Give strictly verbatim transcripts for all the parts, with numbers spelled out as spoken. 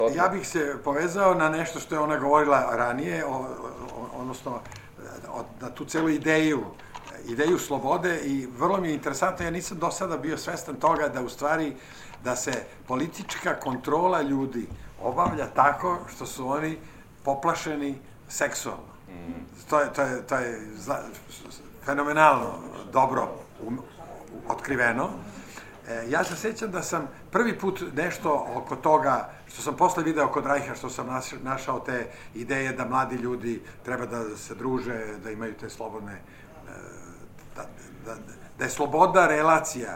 Ja bih se povezao na nešto što je ona govorila ranije, odnosno na tu celu ideju, ideju slobode, i vrlo mi je interesantno, ja nisam do sada bio svestan toga da u stvari da se politička kontrola ljudi obavlja tako što su oni poplašeni seksualno. To je, to je, to je fenomenalno dobro otkriveno. Ja se sećam da sam prvi put nešto oko toga, što sam posle video kod Rajha, što sam našao te ideje da mladi ljudi treba da se druže, da imaju te slobodne, da, da, da je sloboda relacija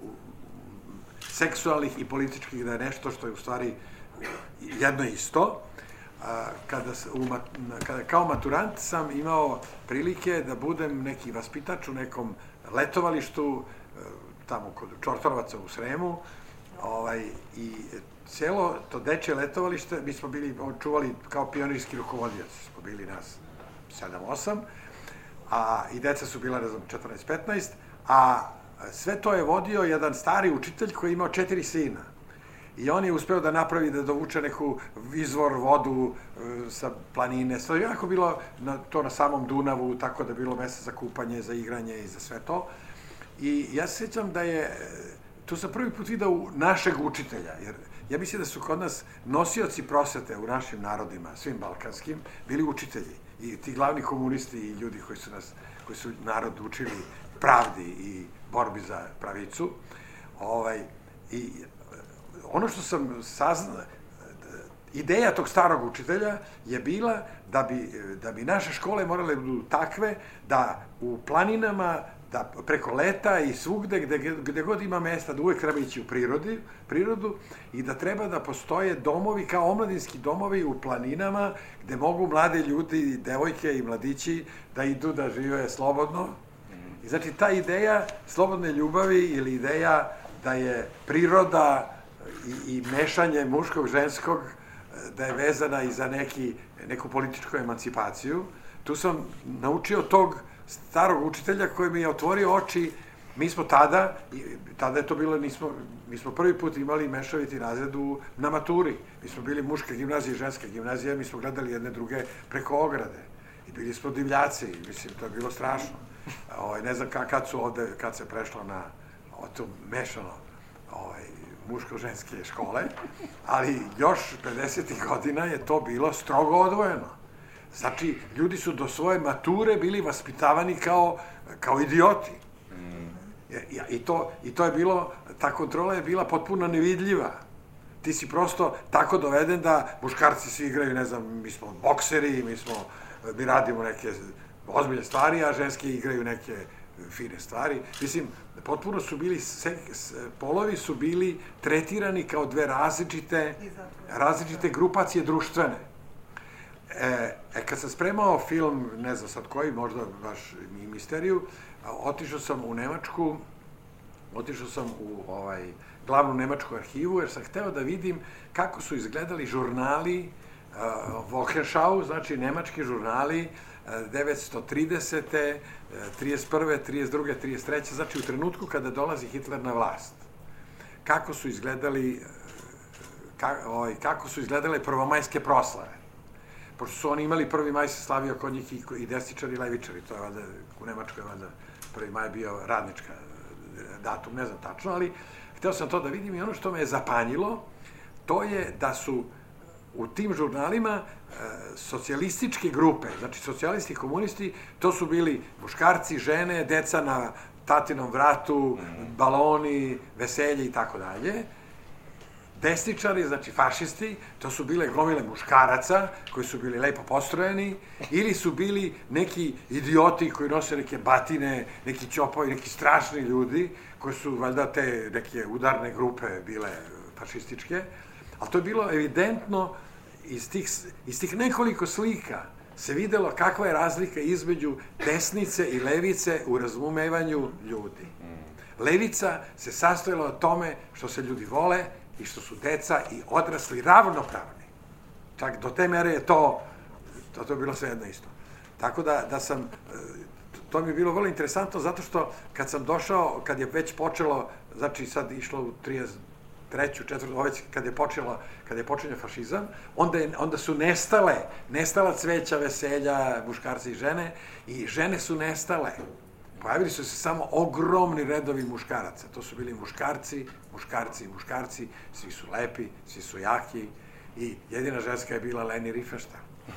seksualnih i političkih, da je nešto što je u stvari jedno isto. Kada, kada kao maturant sam imao prilike da budem neki vaspitač u nekom letovalištu tamo kod Čortorovaca u Sremu, ovaj, i celo to dečje letovalište, mi smo bili čuvali kao pionirski rukovodioci, smo bili nas sedam osam, a i deca su bila, ne znam, četrnaest petnaest, a sve to je vodio jedan stari učitelj koji je imao četiri sina. I on je uspeo da napravi, da dovuče neku izvor vodu e, sa planine. Sve je jako bilo na, to na samom Dunavu, tako da je bilo mesta za kupanje, za igranje i za sve to. I ja se sjećam da je, tu sam prvi put vidio našeg učitelja, jer ja mislim da su kod nas nosioci prosvete u našim narodima, svim balkanskim, bili učitelji. I ti glavni komunisti i ljudi koji su nas, koji su narod učili pravdi i borbi za pravicu. Ovaj, i ono što sam saznao, ideja tog starog učitelja je bila da bi, da bi naše škole morale budu takve da u planinama, da preko leta i svugde, gde, gde god ima mesta, da uvek treba ići u prirodi, prirodu, i da treba da postoje domovi, kao omladinski domovi u planinama, gde mogu mlade ljudi, devojke i mladići da idu da žive slobodno. I znači ta ideja slobodne ljubavi ili ideja da je priroda i, i mešanje muškog, ženskog, da je vezana i za neki, neku političku emancipaciju, tu sam naučio tog starog učitelja koji mi je otvorio oči. Mi smo tada, tada je to bilo, nismo, mi smo prvi put imali mešoviti razred na maturi. Mi smo bili muška gimnazija i ženska gimnazija, mi smo gledali jedne druge preko ograde. I bili smo divljaci, mislim, to je bilo strašno. Ovaj, ne znam kad su ovde, kad se prešlo na to mešano ovaj, muško-ženske škole, ali još pedesetih godina je to bilo strogo odvojeno. Znači, ljudi su do svoje mature bili vaspitavani kao, kao idioti. I, i, to, I to je bilo, ta kontrola je bila potpuno nevidljiva. Ti si prosto tako doveden da muškarci svi igraju, ne znam, mi smo bokseri, mi smo, mi radimo neke ozbiljne stvari, a ženski igraju neke fine stvari. Mislim, potpuno su bili, polovi su bili tretirani kao dve različite, različite grupacije društvene. E, e, kad sam spremao film, ne znam sad koji, možda baš i misteriju, otišao sam u Nemačku, otišao sam u ovaj, glavnu nemačku arhivu, jer sam hteo da vidim kako su izgledali žurnali uh, Wochenschau, znači nemački žurnali devetsto tridesete, trideset prve, trideset druge, trideset treće, znači u trenutku kada dolazi Hitler na vlast. Kako su izgledali, ka, ovaj, kako su izgledale prvomajske proslave. Pošto su oni imali prvi maj se slavio kod njih i, i desničari i levičari, to je valjda, u Nemačkoj valjda prvi maj bio radnička datum, ne znam tačno, ali hteo sam to da vidim, i ono što me je zapanjilo, to je da su u tim žurnalima e, socijalističke grupe, znači socijalisti i komunisti, to su bili muškarci, žene, deca na tatinom vratu, baloni, veselje i tako dalje. Desničari, znači fašisti, to su bile gomile muškaraca koji su bili lepo postrojeni, ili su bili neki idioti koji nose neke batine, neki ćopovi, neki strašni ljudi, koji su valjda te neke udarne grupe bile fašističke. Ali to je bilo evidentno, iz tih, iz tih nekoliko slika se videlo kakva je razlika između desnice i levice u razumevanju ljudi. Levica se sastojala od tome što se ljudi vole i što su deca i odrasli ravnopravni. Čak do te mere je to, to, to je bilo sve jedno isto. Tako da, da sam, to mi je bilo vrlo interesantno, zato što kad sam došao, kad je već počelo, znači sad išlo u trideset treću, četvrtu, već kad je počela, kad je počinio fašizam, onda, je, onda su nestale, nestala cveća, veselja, muškarci i žene, i žene su nestale. Pojavili su se samo ogromni redovi muškaraca. To su bili muškarci, muškarci, muškarci, svi su lepi, svi su jaki, i jedina ženska je bila Leni Riefenstahl.